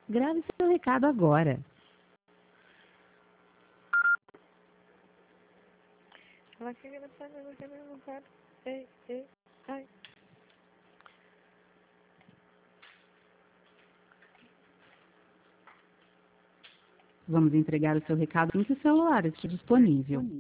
Grave seu recado agora. Vamos entregar o seu recado assim que o celular estiver disponível.